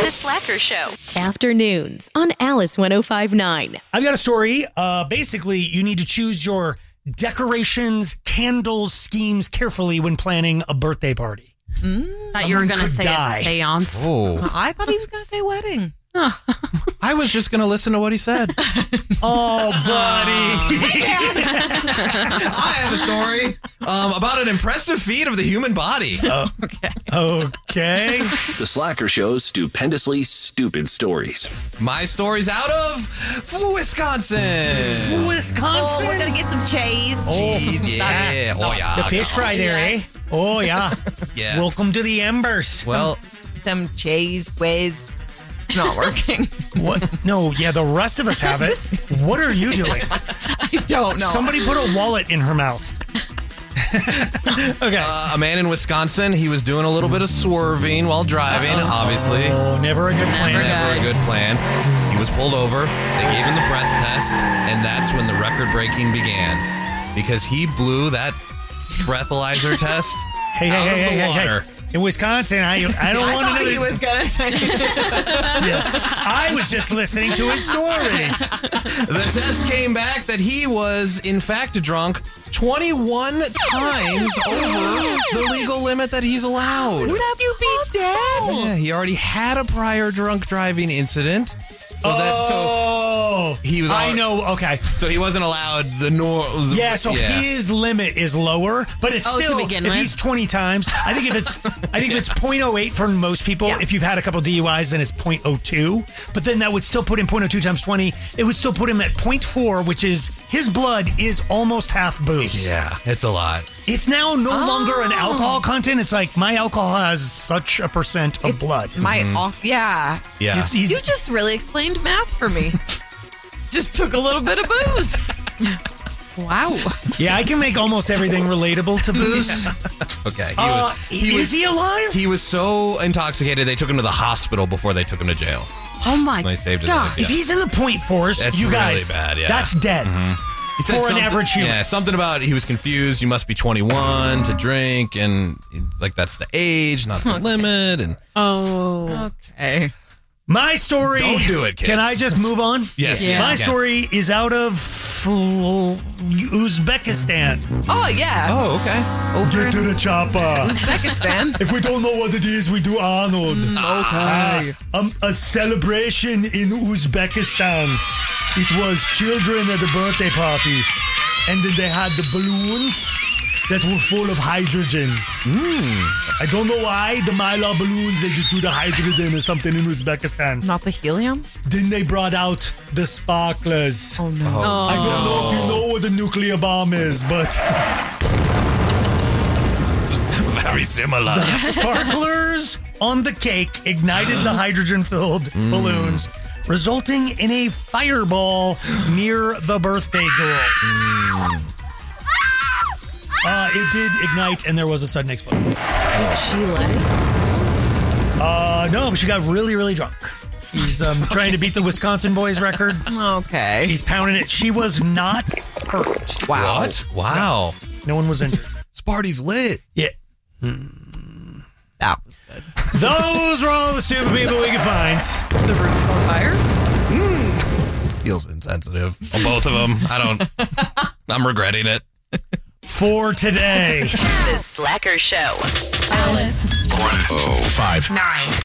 The Slacker Show. Afternoons on Alice 105.9. I've got a story. Basically, you need to choose your decorations, candles, schemes carefully when planning a birthday party. Thought you were going to say a seance. Oh, I thought he was going to say wedding. I was just going to listen to what he said. Oh, buddy. I have a story about an impressive feat of the human body. Okay. The Slacker Show's stupendously stupid stories. My story's out of Wisconsin. Wisconsin. Oh, we're going to get some cheese. Yeah. Oh, yeah. The fish fry there, eh? Oh, yeah. Yeah. Welcome to the Embers. Well, Some cheese whiz. It's not working. What? No, yeah, the rest of us have it. What are you doing? I don't know. Somebody put a wallet in her mouth. Okay. a man in Wisconsin, he was doing a little bit of swerving while driving, obviously. Oh, never a good plan. Never a good plan. He was pulled over. They gave him the breath test, and that's when the record breaking began. Because he blew that breathalyzer test out of the water. In Wisconsin, I don't I want thought to know. he was going to say. I was just listening to his story. The test came back that he was, in fact, drunk 21 times over the legal limit that he's allowed. Would you be dead? Yeah, he already had a prior drunk driving incident. So he was. I know. Okay. So he wasn't allowed the normal. Yeah. So his limit is lower, but it's still. to begin if with. he's 20 times, I think if it's 0.08 for most people. Yeah. If you've had a couple DUIs, then it's 0.02. But then that would still put him 0.02 times 20. It would still put him at 0.4, which is his blood is almost half booze. Yeah, it's a lot. It's now no longer an alcohol content. It's like my alcohol has such a percent of blood. Yeah. Yeah. He's- You just really explained math for me. Just took a little bit of booze. Wow. Yeah, I can make almost everything relatable to booze. Okay. Is he alive? He was so intoxicated they took him to the hospital before they took him to jail. Oh, my They saved his God. life. If he's in the 0.4s, That's you really guys, bad, yeah. that's dead. He said For an something- average human. Yeah, something about he was confused. You must be 21 to drink, and like that's the age, not the limit. And Oh. Okay. My story. Don't do it, kids. Can I just move on? Yes, Yeah. yes, My you can. story is out of Uzbekistan. Oh, yeah. Oh, okay. Over in the chopper. Uzbekistan. If we don't know what it is, we do Arnold. Okay. A celebration in Uzbekistan. It was children at a birthday party, and then they had the balloons that were full of hydrogen. I don't know why the Mylar balloons, they just do the hydrogen or something in Uzbekistan. Not the helium? Then they brought out the sparklers. Oh, no. I don't know if you know what a nuclear bomb is, but Very similar. the sparklers on the cake ignited the hydrogen-filled balloons, resulting in a fireball near the birthday girl. It did ignite, and there was a sudden explosion. Did she lay? No, but she got really, really drunk. She's trying to beat the Wisconsin boys record. Okay. She's pounding it. She was not hurt. Wow. What? Wow. No one was injured. Sparty's lit. Yeah. That was good. Those were all the stupid people we could find. The roof is on fire? Feels insensitive. On both of them. I'm regretting it. For today. The Slacker Show. Alice. 105.9.